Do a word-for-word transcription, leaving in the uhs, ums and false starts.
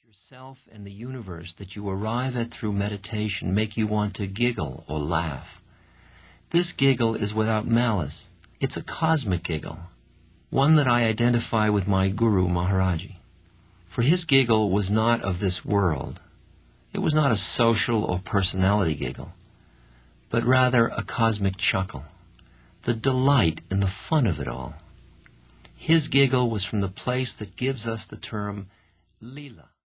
Yourself and the universe that you arrive at through meditation make you want to giggle or laugh. This giggle is without malice. It's a cosmic giggle, one that I identify with my Guru Maharaji. For his giggle was not of this world. It was not a social or personality giggle, but rather a cosmic chuckle, the delight in the fun of it all. His giggle was from the place that gives us the term Leela.